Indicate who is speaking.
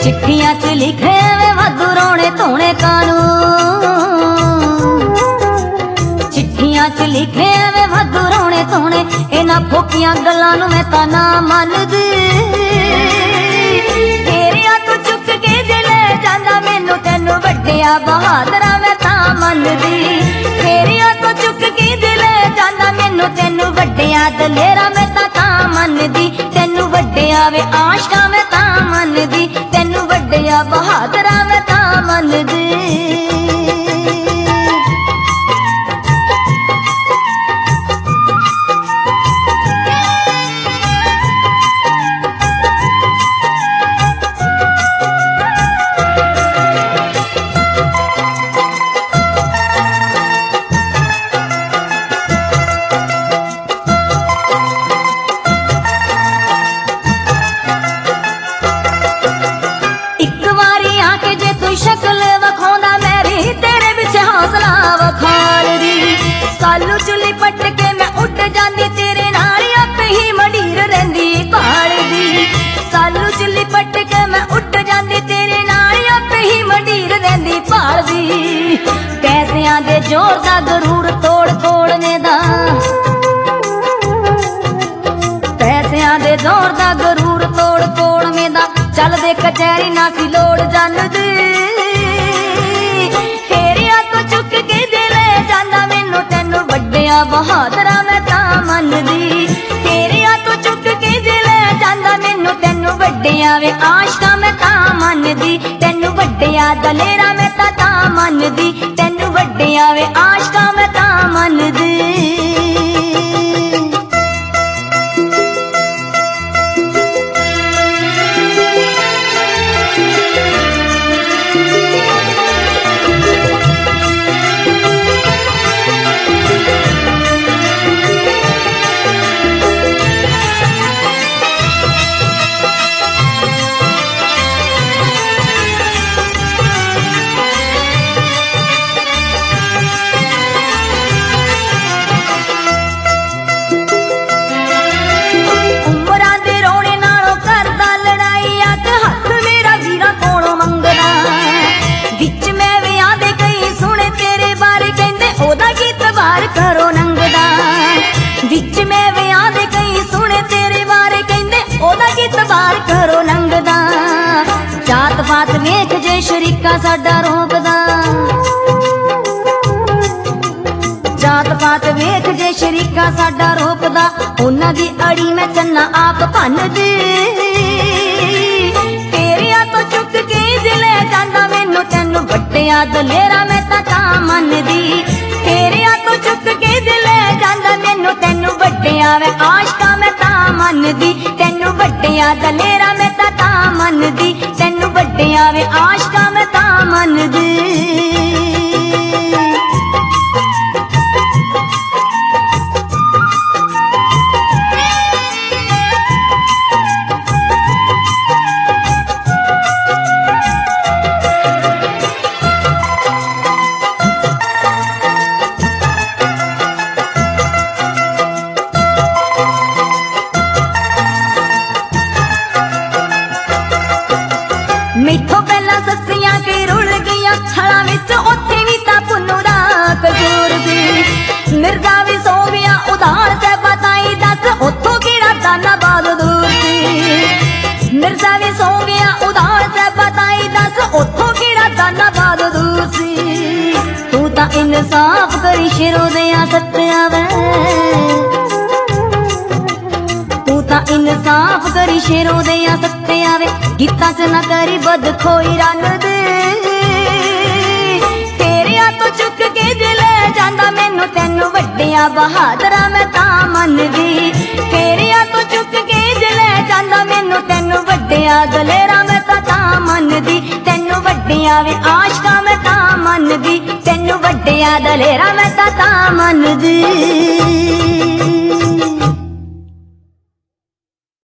Speaker 1: चिट्ठियां च लिखे वे वाधू रोने धोने कानू, चिट्ठियां च लिखे वे वाधू रोने धोने, इन्हां फोकियां गल्लां नूं मैं तां ना मनदी। तेरियां तू चुक के जे ले जांदा मैनू तैनू वड्डिया बहादरा मैं तां मनदी। तेरियां तू चुक के जे ले जांदा मैनू तैनू वड्डिया दलेरा मैं तां मनदी। तैनू वड्डिया वे आशिका मैं तां मनदी, तैनू वड्डिया बहादरा मैं तां मनदी। शक्ल वखाउंदा मैं भी तेरे विच हौसला वखालदी। सालू च लिपट के मैं उड़ जांदी तेरे नाल, आपे ही मंडीर रहिंदी भालदी। सालू च लिपट के मैं उड़ जांदी तेरे नाल, आपे ही मंडीर रहिंदी भालदी। पैसियां दे जोर दा गरूर तोड़ तोड़ने दा, पैसियां दे जोर दा गरूर तोड़ तोड़ने दा, चल दे कचहरी ना सी लोड़ जानदी। बहादरा मैं तां मनदी। तेरियां तू चुक के जे ले जांदा मैनू तैनू वड्डिया वे आशिका मैं तां मनदी। तैनू वड्डिया दलेरा मैं तां मनदी, तैनू वड्डिया वे आशिका मैं तां मनदी। करो नंगदा विच मैं विआह दे कई सुने तेरे बारे कहंदे ओदा गीत बार करो नंगदा। जात पात वेख जे शरीका साडा रोकदा, जात पात वेख जे शरीका साडा रोकदा, उन्हां दी अड़ी मैं चन्ना आप भन्नदी। तेरियां तो चुक के जे ले जांदा मैनू तैनू वड्डिया दलेरा मैं तां मनदी। तेरियां तो चुक के जे ले जांदा मैनू तैनू वड्डिया वे आशिका मैं तां मनदी। तैनू वड्डिया दलेरा मैं तां मनदी, तैनू वड्डिया वे आशिका मैं तां मनदी। मैथों पहला सस्सियां के रुल गईयां छड़ा विच, उत्थे भी तां पुन्नू दा कसूर सी। मिर्जा भी सो गया उधार से बताई दस, उत्थों किहड़ा दाना बहादुर सी। मिर्जा भी सो गया उधार से बताई दस, उत्थों किहड़ा दाना बहादुर सी। तू तां इंसाफ करी शिरों दियां सत्या वे, तू तां इंसाफ करी शेरों दियां सत्या वे, गीतां च ना करी बद खोई रन दे। तेरियां तो चुक के जे ले जांदा मैनू तैनू वड्डिया बहादरा मैं तां मनदी। तेरियां तो चुक के जे ले जांदा मैनू तैनू वड्डिया दलेरा मैं तां मनदी। तैनू वड्डिया वे आशिका मैं तां मनदी, तैनू वड्डिया दलेरा मैं तां मनदी।